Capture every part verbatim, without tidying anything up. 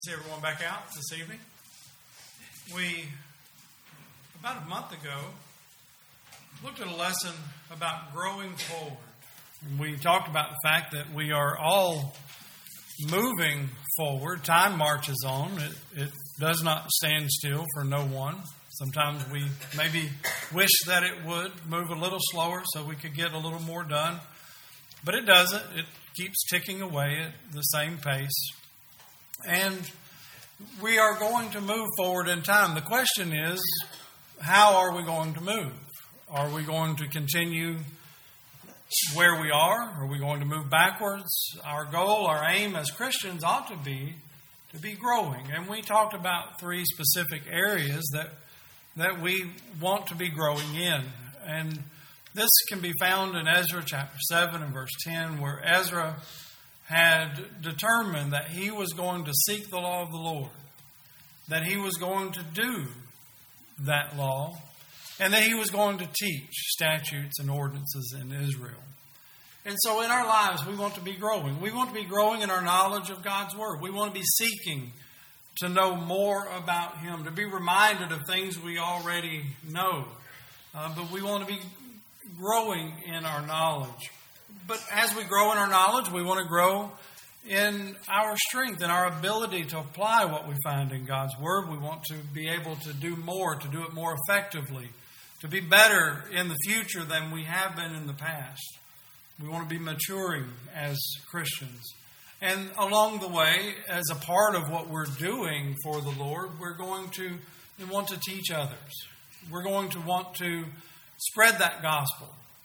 See everyone back out this evening. We, about a month ago, looked at a lesson about growing forward. And we talked about the fact that we are all moving forward. Time marches on. It, it does not stand still for no one. Sometimes we maybe wish that it would move a little slower so we could get a little more done. But it doesn't. It keeps ticking away at the same pace. And we are going to move forward in time. The question is, how are we going to move? Are we going to continue where we are? Are we going to move backwards? Our goal, our aim as Christians ought to be to be growing. And we talked about three specific areas that that we want to be growing in. And this can be found in Ezra chapter seven and verse ten, where Ezra had determined that he was going to seek the law of the Lord, that he was going to do that law, and that he was going to teach statutes and ordinances in Israel. And so in our lives, we want to be growing. We want to be growing in our knowledge of God's Word. We want to be seeking to know more about Him, to be reminded of things we already know. Uh, but we want to be growing in our knowledge. But as we grow in our knowledge, we want to grow in our strength, in our ability to apply what we find in God's Word. We want to be able to do more, to do it more effectively, to be better in the future than we have been in the past. We want to be maturing as Christians. And along the way, as a part of what we're doing for the Lord, we're going to want to teach others. We're going to want to spread that gospel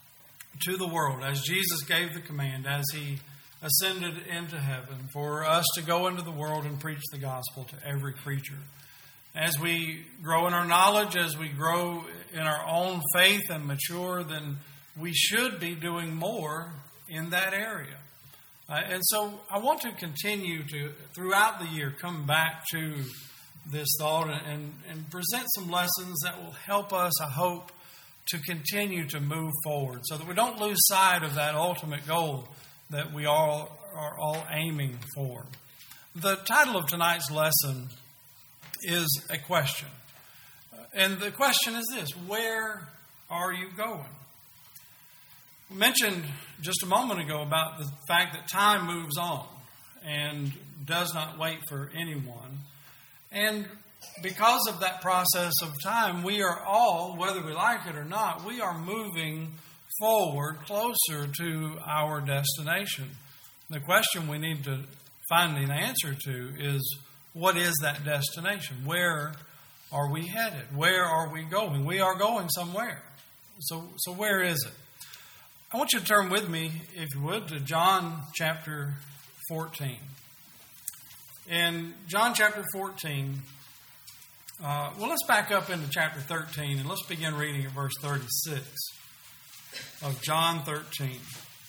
to the world, as Jesus gave the command, as He ascended into heaven, for us to go into the world and preach the gospel to every creature. As we grow in our knowledge, as we grow in our own faith and mature, then we should be doing more in that area. Uh, and so I want to continue to, throughout the year, come back to this thought and, and present some lessons that will help us, I hope, to continue to move forward so that we don't lose sight of that ultimate goal that we all are all aiming for. The title of tonight's lesson is a question. And the question is this: where are you going? We mentioned just a moment ago about the fact that time moves on and does not wait for anyone. And because of that process of time, we are all, whether we like it or not, we are moving forward closer to our destination. The question we need to find an answer to is, what is that destination? Where are we headed? Where are we going? We are going somewhere. So, so where is it? I want you to turn with me, if you would, to John chapter fourteen. In John chapter fourteen, Uh, well, let's back up into chapter thirteen and let's begin reading at verse thirty-six of John thirteen.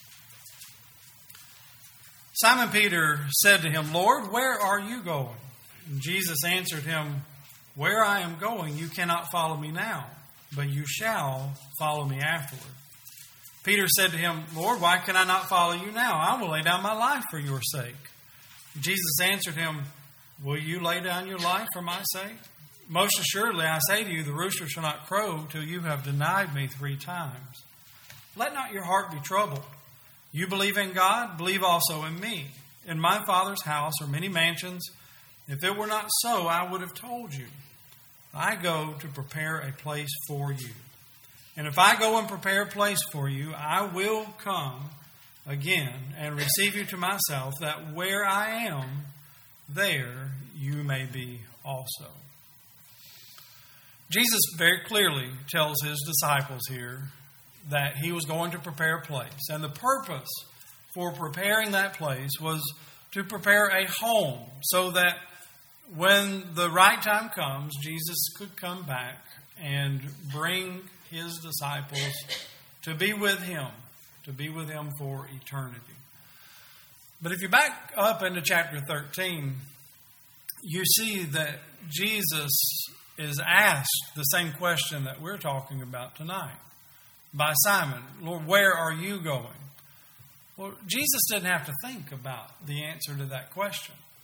Simon Peter said to Him, "Lord, where are you going?" And Jesus answered him, "Where I am going, you cannot follow me now, but you shall follow me afterward." Peter said to Him, "Lord, why can I not follow you now? I will lay down my life for your sake." Jesus answered him, "Will you lay down your life for my sake? Most assuredly, I say to you, the rooster shall not crow till you have denied me three times. Let not your heart be troubled. You believe in God, believe also in me. In my Father's house are many mansions. If it were not so, I would have told you. I go to prepare a place for you. And if I go and prepare a place for you, I will come again and receive you to myself, that where I am, there you may be also." Jesus very clearly tells His disciples here that He was going to prepare a place. And the purpose for preparing that place was to prepare a home so that when the right time comes, Jesus could come back and bring His disciples to be with Him, to be with Him for eternity. But if you back up into chapter thirteen, you see that Jesus is asked the same question that we're talking about tonight by Simon. "Lord, where are you going?" Well, Jesus didn't have to think about the answer to that question.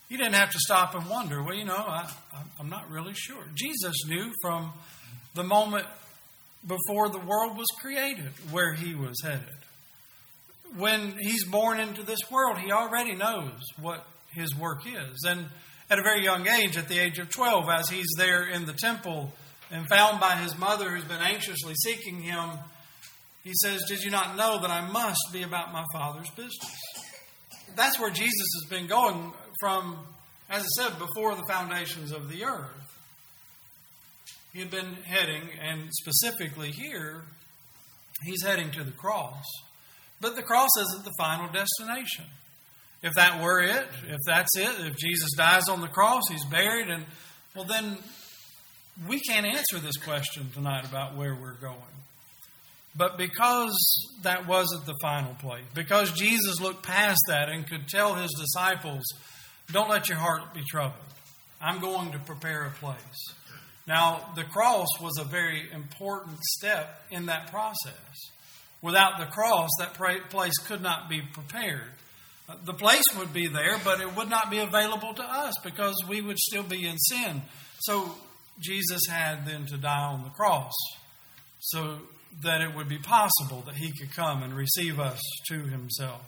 He didn't have to stop and wonder, well, you know, I, I'm not really sure. Jesus knew from the moment before the world was created where he was headed. When he's born into this world, he already knows what his work is. And at a very young age, at the age of twelve, as he's there in the temple and found by his mother who's been anxiously seeking him, he says, did you not know that I must be about my Father's business? That's where Jesus has been going from, as I said, before the foundations of the earth. He had been heading, and specifically here, he's heading to the cross. But the cross isn't the final destination. If that were it, if that's it, if Jesus dies on the cross, he's buried, and well, then we can't answer this question tonight about where we're going. But because that wasn't the final place, because Jesus looked past that and could tell his disciples, don't let your heart be troubled. I'm going to prepare a place. Now, the cross was a very important step in that process. Without the cross, that place could not be prepared. The place would be there, but it would not be available to us because we would still be in sin. So Jesus had then to die on the cross so that it would be possible that he could come and receive us to himself.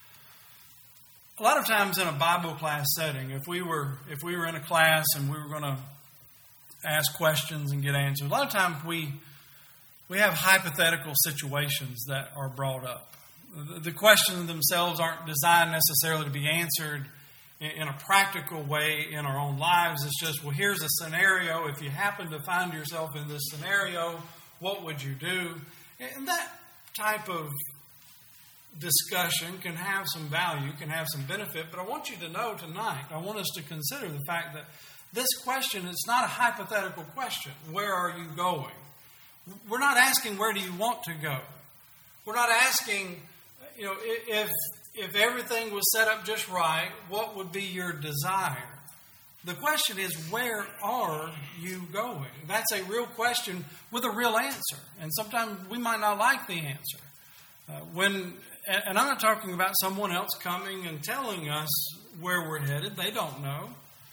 A lot of times in a Bible class setting, if we were if we were in a class and we were going to ask questions and get answers, a lot of times we we have hypothetical situations that are brought up. The questions themselves aren't designed necessarily to be answered in a practical way in our own lives. It's just, well, here's a scenario. If you happen to find yourself in this scenario, what would you do? And that type of discussion can have some value, can have some benefit. But I want you to know tonight, I want us to consider the fact that this question is not a hypothetical question. Where are you going? We're not asking, where do you want to go? We're not asking, you know, if if everything was set up just right, what would be your desire? The question is, where are you going? That's a real question with a real answer. And sometimes we might not like the answer. Uh, when, and I'm not talking about someone else coming and telling us where we're headed. They don't know.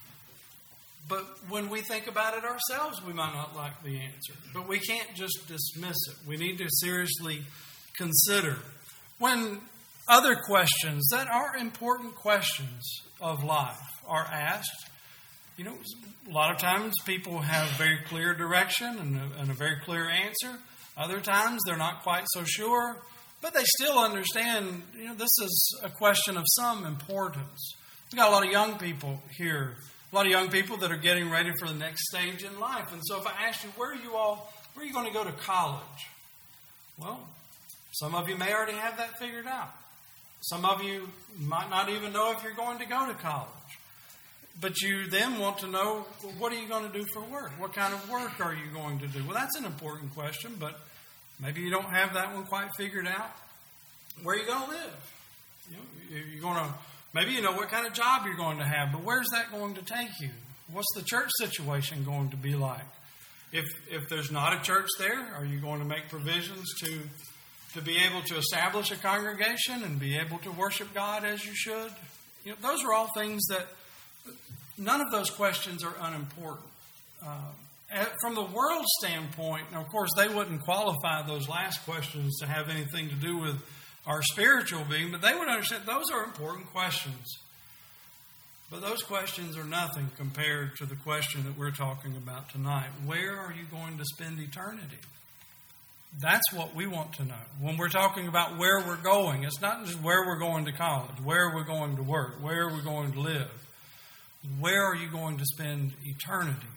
But when we think about it ourselves, we might not like the answer. But we can't just dismiss it. We need to seriously consider. When other questions that are important questions of life are asked, you know, a lot of times people have very clear direction and a, and a very clear answer. Other times they're not quite so sure, but they still understand, you know, this is a question of some importance. We've got a lot of young people here, a lot of young people that are getting ready for the next stage in life. And so if I ask you, where are you all, where are you going to go to college? Well, some of you may already have that figured out. Some of you might not even know if you're going to go to college. But you then want to know, well, what are you going to do for work? What kind of work are you going to do? Well, that's an important question, but maybe you don't have that one quite figured out. Where are you going to live? You know, you're going to, maybe you know what kind of job you're going to have, but where's that going to take you? What's the church situation going to be like? If if there's not a church there, are you going to make provisions to to be able to establish a congregation and be able to worship God as you should? You know, those are all things that, none of those questions are unimportant. Uh, from the world standpoint, now of course they wouldn't qualify those last questions to have anything to do with our spiritual being, but they would understand those are important questions. But those questions are nothing compared to the question that we're talking about tonight. Where are you going to spend eternity? That's what we want to know. When we're talking about where we're going, it's not just where we're going to college, where we're going to work, where we're going to live. Where are you going to spend eternity?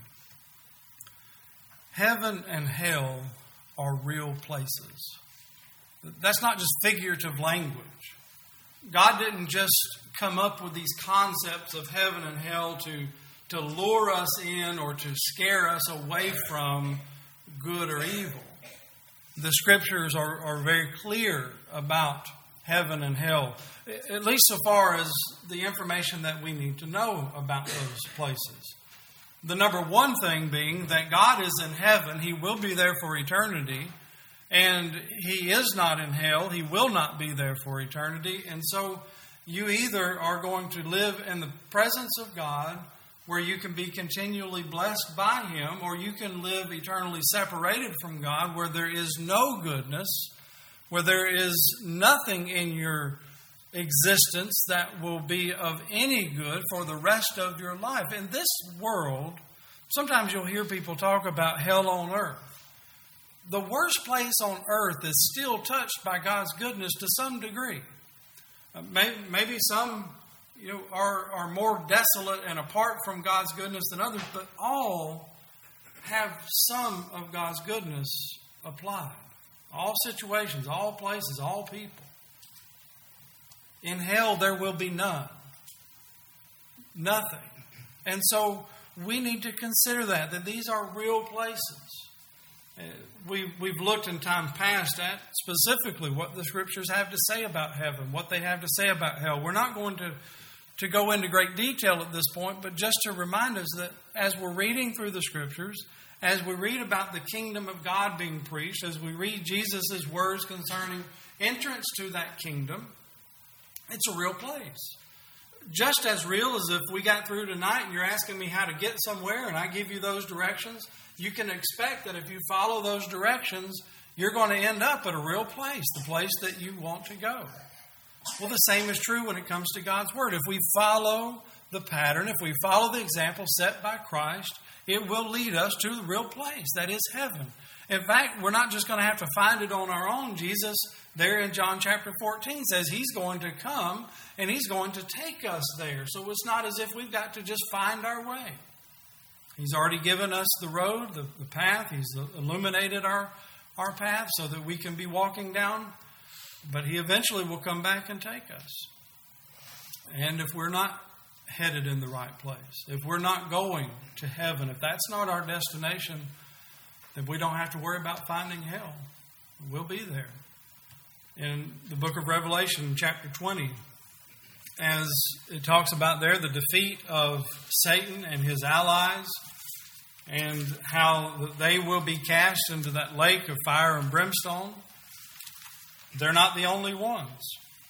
Heaven and hell are real places. That's not just figurative language. God didn't just come up with these concepts of heaven and hell to, to lure us in or to scare us away from good or evil. The Scriptures are, are very clear about heaven and hell, at least so far as the information that we need to know about those places. The number one thing being that God is in heaven. He will be there for eternity. And He is not in hell. He will not be there for eternity. And so You either are going to live in the presence of God, where you can be continually blessed by Him, or you can live eternally separated from God, where there is no goodness, where there is nothing in your existence that will be of any good for the rest of your life. In this world, sometimes you'll hear people talk about hell on earth. The worst place on earth is still touched by God's goodness to some degree. Uh, maybe, maybe some you know, are, are more desolate and apart from God's goodness than others, but all have some of God's goodness applied. All situations, all places, all people. In hell, there will be none. Nothing. And so we need to consider that, that these are real places. We, we've looked in time past at specifically what the Scriptures have to say about heaven, what they have to say about hell. We're not going to, to go into great detail at this point, but just to remind us that as we're reading through the Scriptures, as we read about the kingdom of God being preached, as we read Jesus' words concerning entrance to that kingdom, it's a real place. Just as real as if we got through tonight and you're asking me how to get somewhere and I give you those directions, you can expect that if you follow those directions, you're going to end up at a real place, the place that you want to go. Well, the same is true when it comes to God's Word. If we follow the pattern, if we follow the example set by Christ, it will lead us to the real place, that is heaven. In fact, we're not just going to have to find it on our own. Jesus, there in John chapter fourteen, says He's going to come and He's going to take us there. So it's not as if we've got to just find our way. He's already given us the road, the, the path. He's illuminated our, our path so that we can be walking down. But He eventually will come back and take us. And if we're not headed in the right place, if we're not going to heaven, if that's not our destination, then we don't have to worry about finding hell. We'll be there. In the book of Revelation, chapter twenty, as it talks about there, the defeat of Satan and his allies, and how they will be cast into that lake of fire and brimstone. They're not the only ones.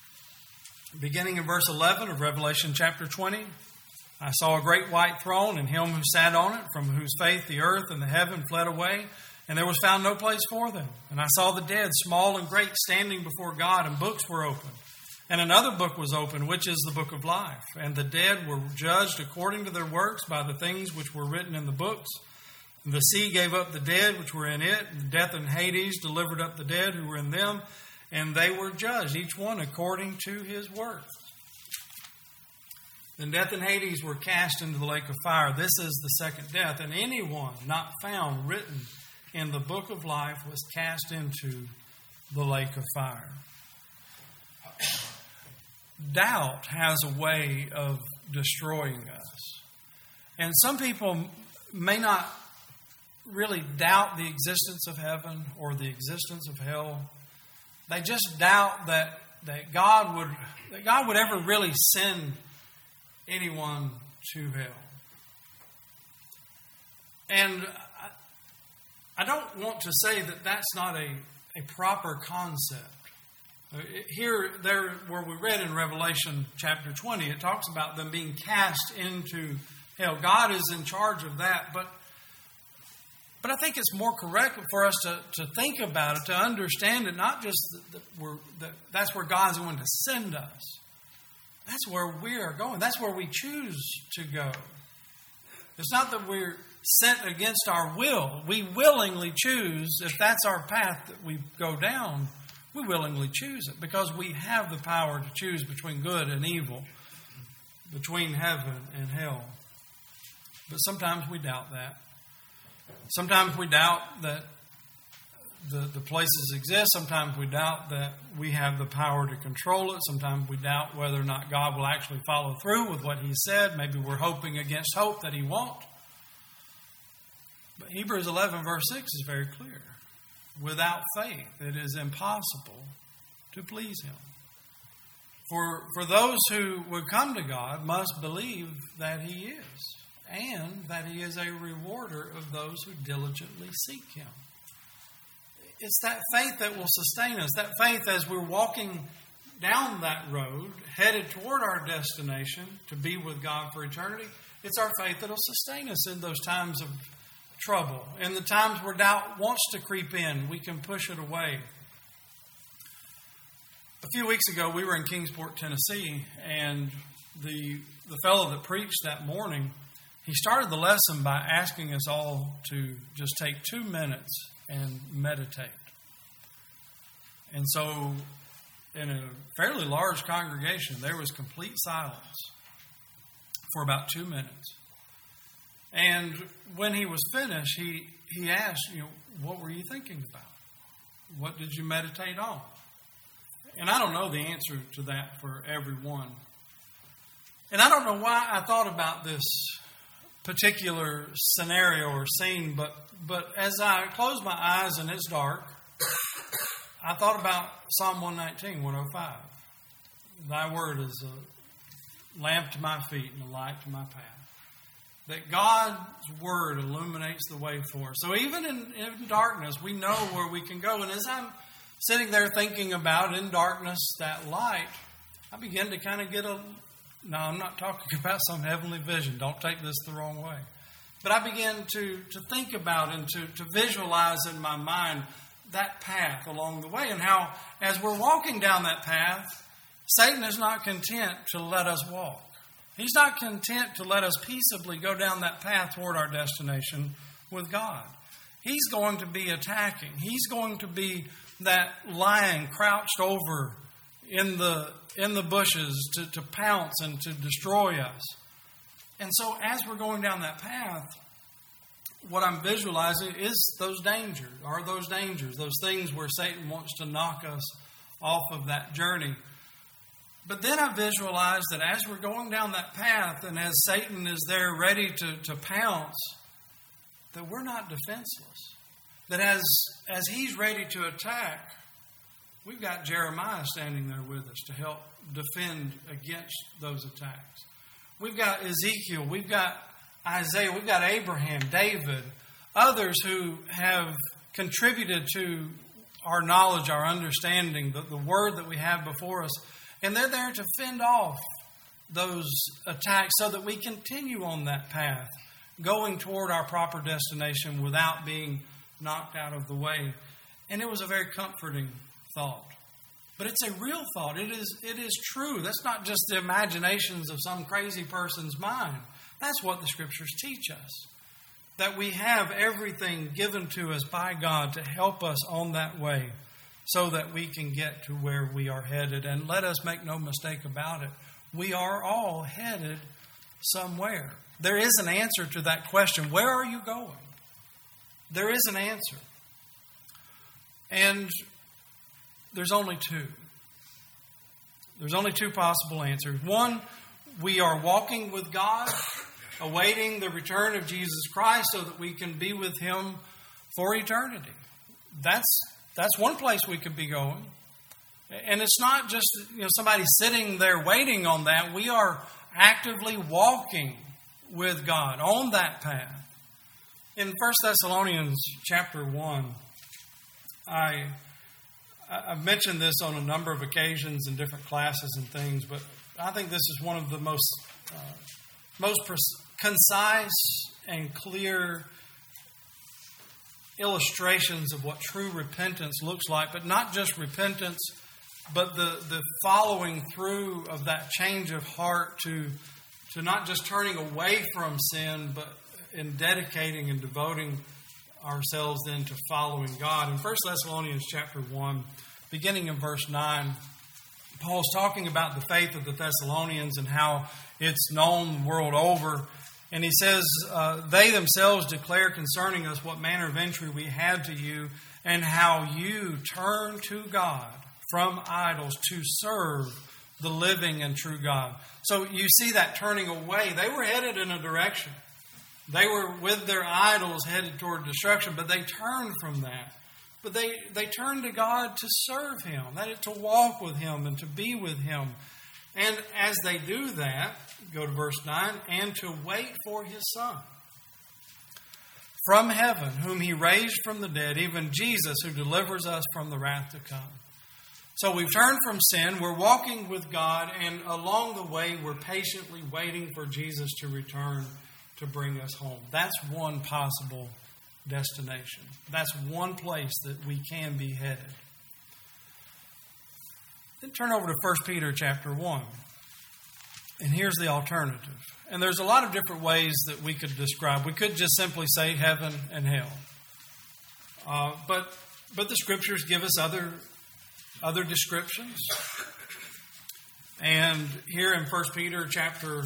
Beginning in verse eleven of Revelation chapter twenty, I saw a great white throne and Him who sat on it, from whose face the earth and the heaven fled away, and there was found no place for them. And I saw the dead, small and great, standing before God, and books were opened. And another book was opened, which is the book of life. And the dead were judged according to their works by the things which were written in the books. And the sea gave up the dead which were in it, and death and Hades delivered up the dead who were in them, and they were judged, each one according to his works. Then death and Hades were cast into the lake of fire. This is the second death. And anyone not found written in the book of life was cast into the lake of fire. Doubt has a way of destroying us. And some people may not really doubt the existence of heaven or the existence of hell. They just doubt that, that God would that God would ever really send anyone to hell. And I, I don't want to say that that's not a, a proper concept. Here, there, where we read in Revelation chapter twenty, it talks about them being cast into hell. God is in charge of that, but But I think it's more correct for us to, to think about it, to understand it, not just that, that, we're, that that's where God's going to send us. That's where we are going. That's where we choose to go. It's not that we're sent against our will. We willingly choose, if that's our path that we go down, we willingly choose it because we have the power to choose between good and evil, between heaven and hell. But sometimes we doubt that. Sometimes we doubt that the, the places exist. Sometimes we doubt that we have the power to control it. Sometimes we doubt whether or not God will actually follow through with what He said. Maybe we're hoping against hope that He won't. But Hebrews eleven verse six is very clear. Without faith, it is impossible to please Him. For, for those who would come to God must believe that He is, and that He is a rewarder of those who diligently seek Him. It's that faith that will sustain us. That faith as we're walking down that road, headed toward our destination to be with God for eternity, it's our faith that will sustain us in those times of trouble. In the times where doubt wants to creep in, we can push it away. A few weeks ago, we were in Kingsport, Tennessee, and the the fellow that preached that morning, he started the lesson by asking us all to just take two minutes and meditate. And so, in a fairly large congregation, there was complete silence for about two minutes. And when he was finished, he, he asked, you know, what were you thinking about? What did you meditate on? And I don't know the answer to that for everyone. And I don't know why I thought about this particular scenario or scene, but, but as I closed my eyes and it's dark, I thought about Psalm one nineteen, one oh five. Thy word is a lamp to my feet and a light to my path. That God's word illuminates the way for us. So even in, in darkness, we know where we can go. And as I'm sitting there thinking about in darkness that light, I begin to kind of get a... No, I'm not talking about some heavenly vision. Don't take this the wrong way. But I began to, to think about and to, to visualize in my mind that path along the way, and how as we're walking down that path, Satan is not content to let us walk. He's not content to let us peaceably go down that path toward our destination with God. He's going to be attacking. He's going to be that lion crouched over in the in the bushes to, to pounce and to destroy us. And so as we're going down that path, what I'm visualizing is those dangers, are those dangers, those things where Satan wants to knock us off of that journey. But then I visualize that as we're going down that path and as Satan is there ready to, to pounce, that we're not defenseless. That as, as he's ready to attack, we've got Jeremiah standing there with us to help defend against those attacks. We've got Ezekiel, we've got Isaiah, we've got Abraham, David, others who have contributed to our knowledge, our understanding, the, the word that we have before us. And they're there to fend off those attacks so that we continue on that path, going toward our proper destination without being knocked out of the way. And it was a very comforting thought. But it's a real thought. It is, it is true. That's not just the imaginations of some crazy person's mind. That's what the Scriptures teach us. That we have everything given to us by God to help us on that way so that we can get to where we are headed. And let us make no mistake about it. We are all headed somewhere. There is an answer to that question. Where are you going? There is an answer. And there's only two. There's only two possible answers. One, we are walking with God, awaiting the return of Jesus Christ so that we can be with Him for eternity. That's that's one place we could be going. And it's not just, you know, somebody sitting there waiting on that. We are actively walking with God on that path. In First Thessalonians chapter one, I, I've mentioned this on a number of occasions in different classes and things, but I think this is one of the most, uh, most concise and clear illustrations of what true repentance looks like, but not just repentance, but the, the following through of that change of heart to, to not just turning away from sin, but in dedicating and devoting ourselves then to following God. In First Thessalonians chapter one, beginning in verse nine, Paul's talking about the faith of the Thessalonians and how it's known the world over. And he says, uh, they themselves declare concerning us what manner of entry we had to you, and how you turned to God from idols to serve the living and true God. So you see that turning away. They were headed in a direction. They were with their idols headed toward destruction, but they turned from that. But they, they turned to God to serve Him, that is, to walk with Him and to be with Him. And as they do that, go to verse nine, and to wait for His Son from heaven, whom He raised from the dead, even Jesus, who delivers us from the wrath to come. So we've turned from sin, we're walking with God, and along the way we're patiently waiting for Jesus to return to bring us home. That's one possible destination. That's one place that we can be headed. Then turn over to First Peter chapter one. And here's the alternative. And there's a lot of different ways that we could describe. We could just simply say heaven and hell. Uh, but but the Scriptures give us other other descriptions. And here in First Peter chapter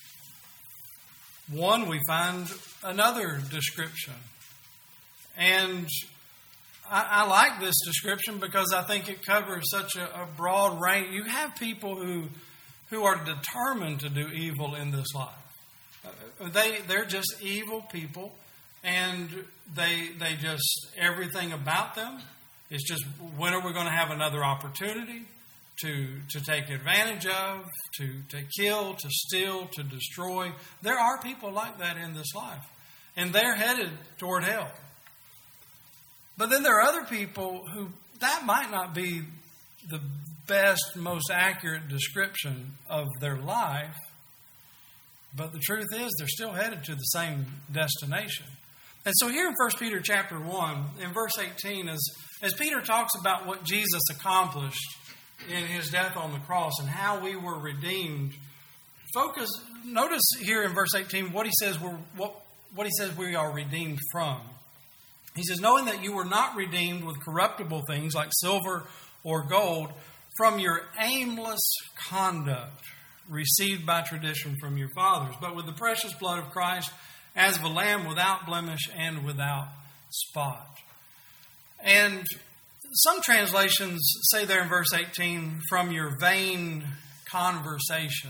one, we find another description. And I, I like this description because I think it covers such a, a broad range. You have people who who are determined to do evil in this life. Uh, they they're just evil people, and they they just everything about them is just, when are we going to have another opportunity to to take advantage of, to to kill, to steal, to destroy. There are people like that in this life, and they're headed toward hell. But then there are other people who, that might not be the best, most accurate description of their life, but the truth is they're still headed to the same destination. And so here in First Peter chapter one, in verse eighteen, as, as Peter talks about what Jesus accomplished in His death on the cross and how we were redeemed, focus, notice here in verse eighteen what he says we're, what, what he says we are redeemed from. He says, knowing that you were not redeemed with corruptible things like silver or gold from your aimless conduct received by tradition from your fathers, but with the precious blood of Christ as of a lamb without blemish and without spot. And some translations say there in verse eighteen, from your vain conversation.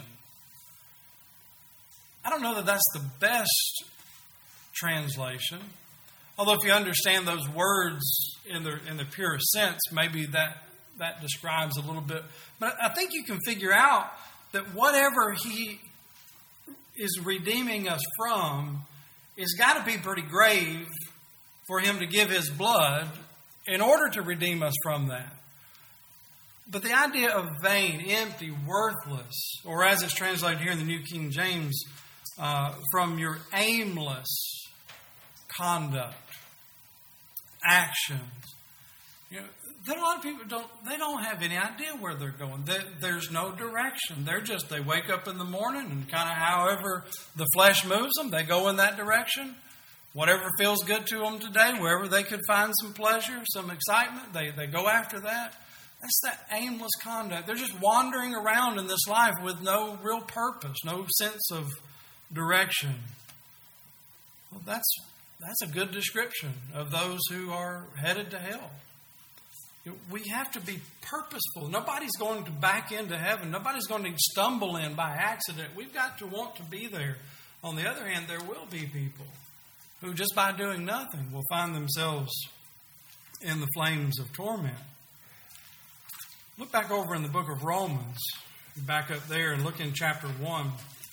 I don't know that that's the best translation. Although if you understand those words in the in the purest sense, maybe that, that describes a little bit. But I think you can figure out that whatever He is redeeming us from is got to be pretty grave for Him to give His blood in order to redeem us from that. But the idea of vain, empty, worthless, or as it's translated here in the New King James, uh, from your aimless conduct, actions. You know, there are a lot of people don't. They don't have any idea where they're going. They, there's no direction. They're just they wake up in the morning and kind of however the flesh moves them, they go in that direction. Whatever feels good to them today, wherever they could find some pleasure, some excitement, they they go after that. That's that aimless conduct. They're just wandering around in this life with no real purpose, no sense of direction. Well, that's. That's a good description of those who are headed to hell. We have to be purposeful. Nobody's going to back into heaven. Nobody's going to stumble in by accident. We've got to want to be there. On the other hand, there will be people who just by doing nothing will find themselves in the flames of torment. Look back over in the book of Romans. Back up there and look in chapter one.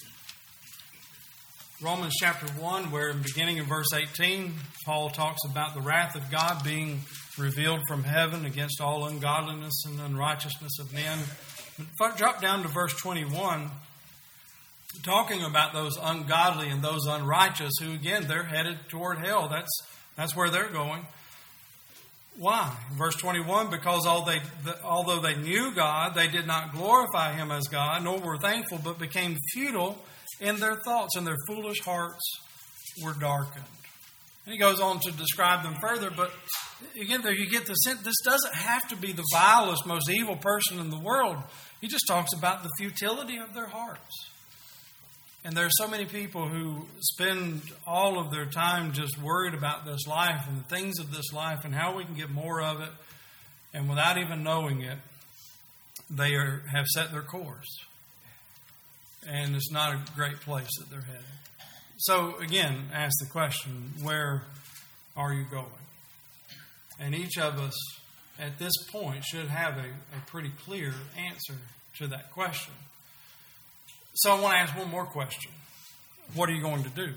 Romans chapter one, where in the beginning of verse eighteen, Paul talks about the wrath of God being revealed from heaven against all ungodliness and unrighteousness of men. But drop down to verse twenty-one, talking about those ungodly and those unrighteous who, again, they're headed toward hell. That's that's where they're going. Why? Verse twenty-one, because all they, although they knew God, they did not glorify Him as God, nor were thankful, but became futile in their thoughts, and their foolish hearts were darkened. And he goes on to describe them further, but again, there you get the sense, this doesn't have to be the vilest, most evil person in the world. He just talks about the futility of their hearts. And there are so many people who spend all of their time just worried about this life and the things of this life and how we can get more of it. And without even knowing it, they are, have set their course. And it's not a great place that they're headed. So again, ask the question, where are you going? And each of us at this point should have a, a pretty clear answer to that question. So I want to ask one more question. What are you going to do?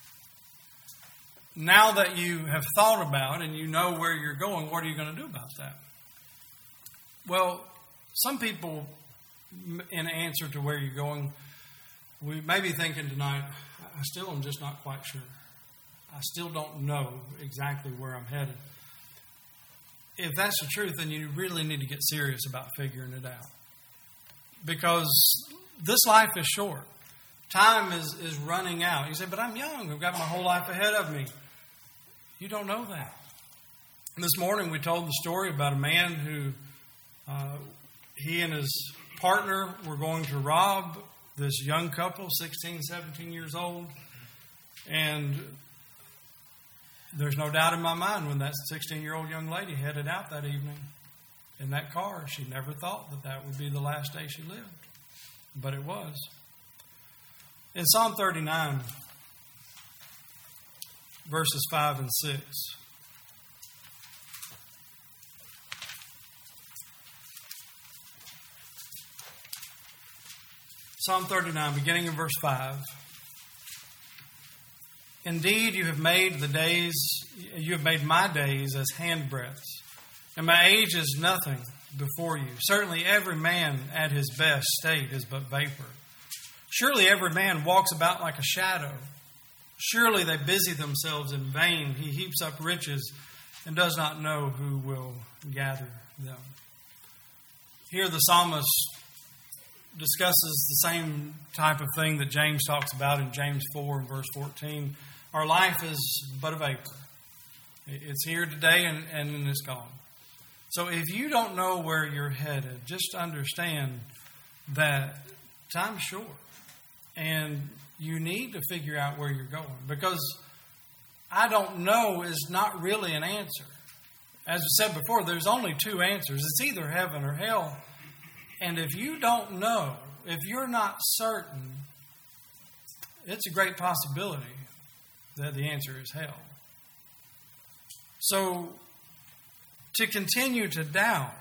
Now that you have thought about and you know where you're going, what are you going to do about that? Well, some people, in answer to where you're going, we may be thinking tonight, I still am just not quite sure. I still don't know exactly where I'm headed. If that's the truth, then you really need to get serious about figuring it out. Because this life is short. Time is, is running out. You say, but I'm young. I've got my whole life ahead of me. You don't know that. This morning we told the story about a man who, uh, he and his partner were going to rob this young couple, sixteen, seventeen years old. And there's no doubt in my mind when that sixteen-year-old young lady headed out that evening in that car, she never thought that that would be the last day she lived. But it was. In Psalm thirty-nine, verses five and six, Psalm thirty-nine, beginning in verse five. Indeed, you have made the days, you have made my days as handbreadths, and my age is nothing before you. Certainly every man at his best state is but vapor. Surely every man walks about like a shadow. Surely they busy themselves in vain. He heaps up riches and does not know who will gather them. Here the psalmist discusses the same type of thing that James talks about in James four and verse fourteen. Our life is but a vapor. It's here today and, and it's gone. So if you don't know where you're headed, just understand that time's short. And you need to figure out where you're going. Because I don't know is not really an answer. As I said before, there's only two answers. It's either heaven or hell. And if you don't know, if you're not certain, it's a great possibility that the answer is hell. So, to continue to doubt,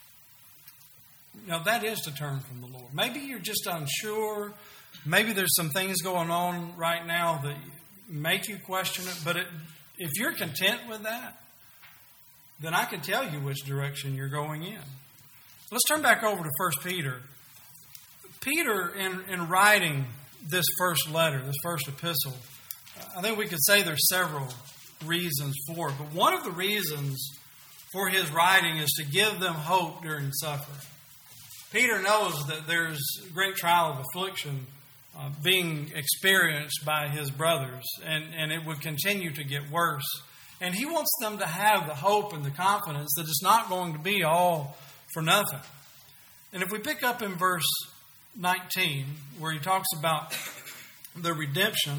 you know, that is to turn from the Lord. Maybe you're just unsure. Maybe there's some things going on right now that make you question it. But it, if you're content with that, then I can tell you which direction you're going in. Let's turn back over to First Peter. Peter, in, in writing this first letter, this first epistle, I think we could say there's several reasons for it. But one of the reasons for his writing is to give them hope during suffering. Peter knows that there's great trial of affliction uh, being experienced by his brothers, and, and it would continue to get worse. And he wants them to have the hope and the confidence that it's not going to be all for nothing. And if we pick up in verse nineteen, where he talks about the redemption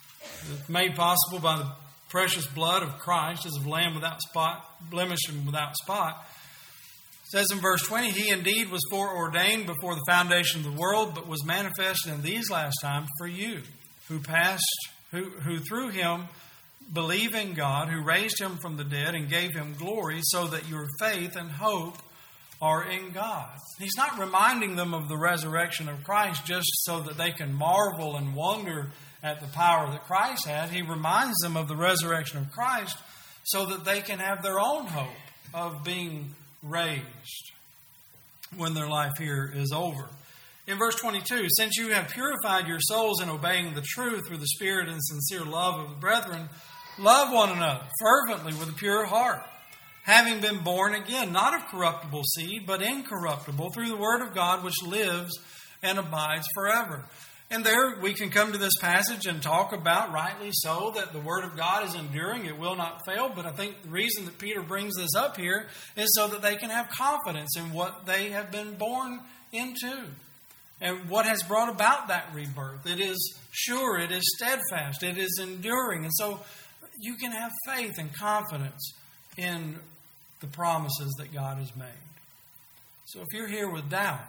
made possible by the precious blood of Christ as of lamb without spot, blemish and without spot, it says in verse twenty, He indeed was foreordained before the foundation of the world, but was manifested in these last times for you, who passed, who, who through him believe in God, who raised him from the dead and gave him glory, so that your faith and hope are in God. He's not reminding them of the resurrection of Christ just so that they can marvel and wonder at the power that Christ had. He reminds them of the resurrection of Christ so that they can have their own hope of being raised when their life here is over. In verse twenty-two, since you have purified your souls in obeying the truth through the Spirit and sincere love of the brethren, love one another fervently with a pure heart, having been born again, not of corruptible seed, but incorruptible, through the word of God which lives and abides forever. And there we can come to this passage and talk about, rightly so, that the word of God is enduring, it will not fail. But I think the reason that Peter brings this up here is so that they can have confidence in what they have been born into and what has brought about that rebirth. It is sure, it is steadfast, it is enduring. And so you can have faith and confidence in the promises that God has made. So if you're here with doubt,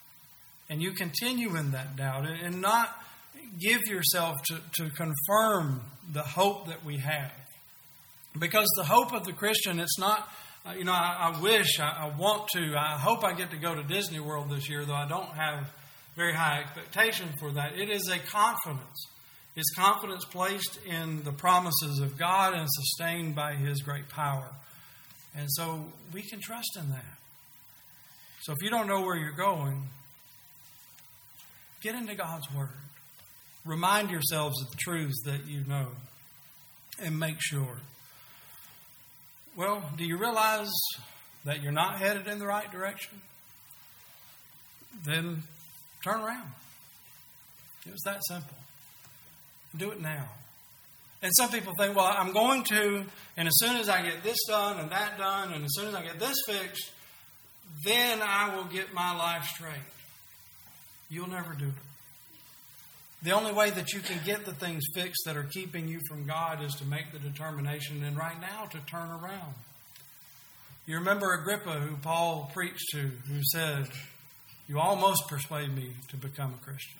and you continue in that doubt, and not give yourself to, to confirm the hope that we have. Because the hope of the Christian, it's not, uh, you know, I, I wish, I, I want to, I hope I get to go to Disney World this year, though I don't have very high expectation for that. It is a confidence. It's confidence placed in the promises of God and sustained by His great power. And so we can trust in that. So if you don't know where you're going, get into God's Word. Remind yourselves of the truths that you know and make sure. Well, do you realize that you're not headed in the right direction? Then turn around. It was that simple. Do it now. And some people think, well, I'm going to, and as soon as I get this done and that done, and as soon as I get this fixed, then I will get my life straight. You'll never do it. The only way that you can get the things fixed that are keeping you from God is to make the determination, and right now, to turn around. You remember Agrippa, who Paul preached to, who said, you almost persuade me to become a Christian.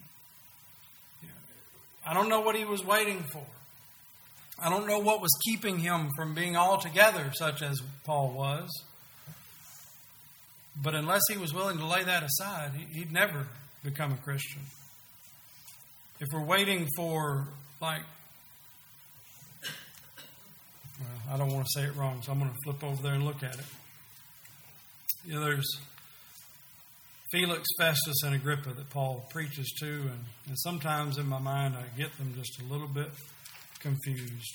I don't know what he was waiting for. I don't know what was keeping him from being altogether such as Paul was. But unless he was willing to lay that aside, he'd never become a Christian. If we're waiting for, like, well, I don't want to say it wrong, so I'm going to flip over there and look at it. You know, there's Felix, Festus, and Agrippa that Paul preaches to, and, and sometimes in my mind I get them just a little bit confused.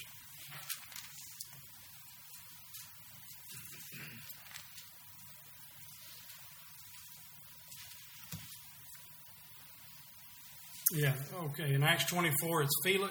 Yeah, okay. In Acts twenty-four, it's Felix.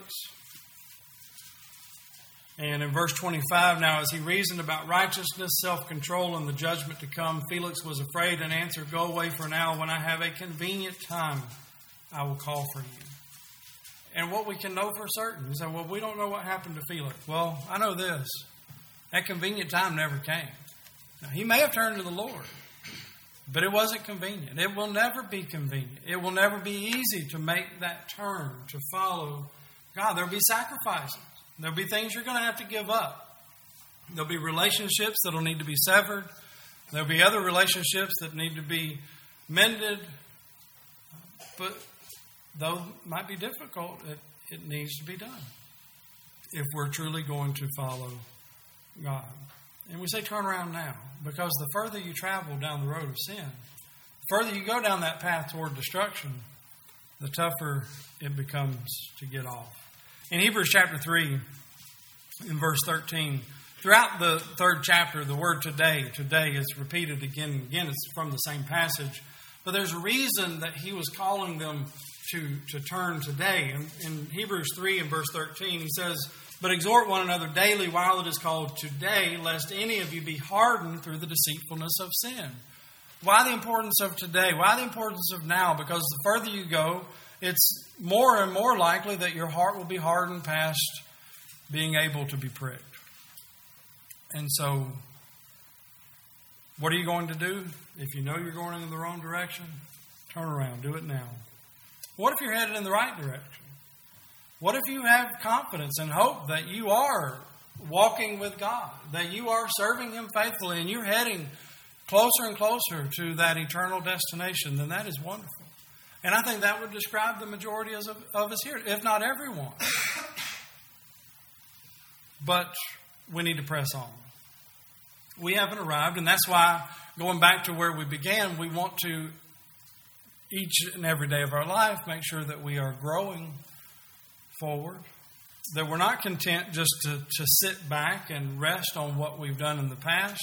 And in verse twenty-five, now as he reasoned about righteousness, self-control, and the judgment to come, Felix was afraid and answered, go away for now. When I have a convenient time, I will call for you. And what we can know for certain is that, well, we don't know what happened to Felix. Well, I know this. That convenient time never came. Now, he may have turned to the Lord, but it wasn't convenient. It will never be convenient. It will never be easy to make that turn, to follow God. There will be sacrifices. There will be things you're going to have to give up. There will be relationships that will need to be severed. There will be other relationships that need to be mended. But though it might be difficult, it, it needs to be done if we're truly going to follow God. And we say turn around now, because the further you travel down the road of sin, the further you go down that path toward destruction, the tougher it becomes to get off. In Hebrews chapter three, in verse thirteen, throughout the third chapter, the word today, today is repeated again and again. It's from the same passage. But there's a reason that he was calling them to, to turn today. In, in Hebrews three and verse thirteen, he says, but exhort one another daily while it is called today, lest any of you be hardened through the deceitfulness of sin. Why the importance of today? Why the importance of now? Because the further you go, it's more and more likely that your heart will be hardened past being able to be pricked. And so, what are you going to do? If you know you're going in the wrong direction, turn around. Do it now. What if you're headed in the right direction? What if you have confidence and hope that you are walking with God, that you are serving Him faithfully, and you're heading closer and closer to that eternal destination? Then that is wonderful. And I think that would describe the majority of, of us here, if not everyone. But we need to press on. We haven't arrived, and that's why, going back to where we began, we want to, each and every day of our life, make sure that we are growing forward, that we're not content just to, to sit back and rest on what we've done in the past,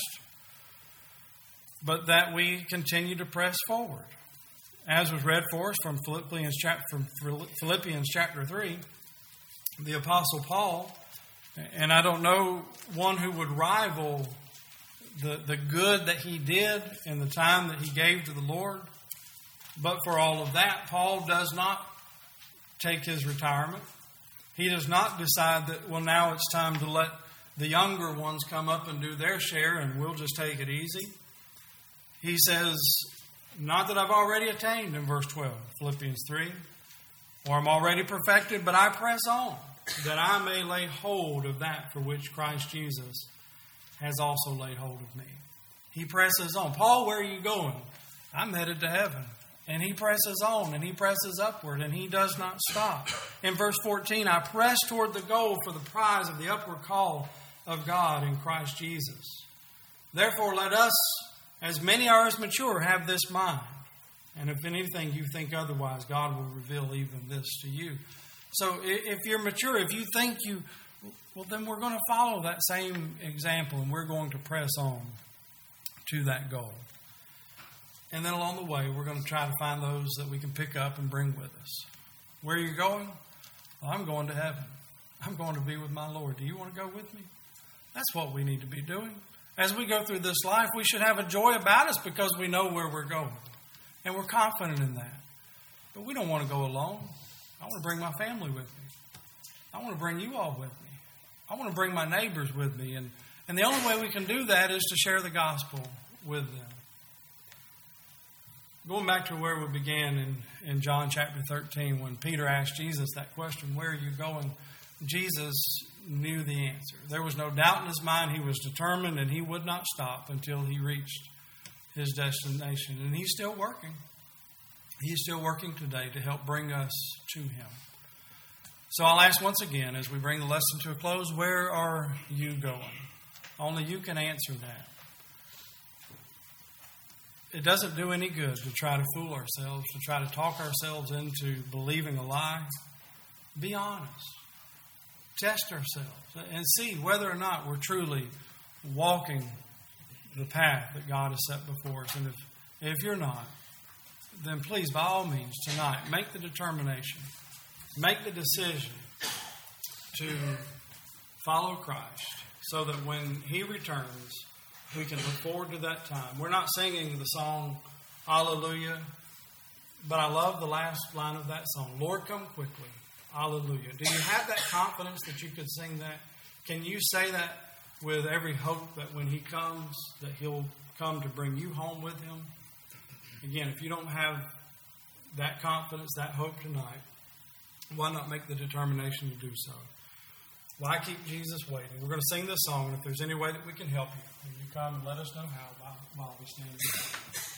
but that we continue to press forward. As was read for us from Philippians chapter, from Philippians chapter three, the Apostle Paul, and I don't know one who would rival the, the good that he did in the time that he gave to the Lord, but for all of that, Paul does not take his retirement. He does not decide that, well, now it's time to let the younger ones come up and do their share and we'll just take it easy. He says, not that I've already attained, in verse twelve, Philippians three, or I'm already perfected, but I press on, that I may lay hold of that for which Christ Jesus has also laid hold of me. He presses on. Paul, where are you going? I'm headed to heaven. And he presses on, and he presses upward, and he does not stop. In verse fourteen, I press toward the goal for the prize of the upward call of God in Christ Jesus. Therefore, let us, As many are as mature, have this mind. And if anything you think otherwise, God will reveal even this to you. So if you're mature, if you think you, well, then we're going to follow that same example and we're going to press on to that goal. And then along the way, we're going to try to find those that we can pick up and bring with us. Where are you going? Well, I'm going to heaven. I'm going to be with my Lord. Do you want to go with me? That's what we need to be doing. As we go through this life, we should have a joy about us because we know where we're going. And we're confident in that. But we don't want to go alone. I want to bring my family with me. I want to bring you all with me. I want to bring my neighbors with me. And, and the only way we can do that is to share the gospel with them. Going back to where we began in, in John chapter thirteen, when Peter asked Jesus that question, where are you going? Jesus knew the answer. There was no doubt in his mind. He was determined and he would not stop until he reached his destination. And he's still working. He's still working today to help bring us to him. So I'll ask once again, as we bring the lesson to a close, where are you going? Only you can answer that. It doesn't do any good to try to fool ourselves, to try to talk ourselves into believing a lie. Be honest. Test ourselves and see whether or not we're truly walking the path that God has set before us. And if, if you're not, then please, by all means, tonight, make the determination, make the decision to follow Christ so that when He returns, we can look forward to that time. We're not singing the song, Hallelujah, but I love the last line of that song, Lord, come quickly. Hallelujah. Do you have that confidence that you could sing that? Can you say that with every hope that when He comes, that He'll come to bring you home with Him? Again, if you don't have that confidence, that hope tonight, why not make the determination to do so? Why keep Jesus waiting? We're going to sing this song, and if there's any way that we can help you, you come and let us know how while we stand here.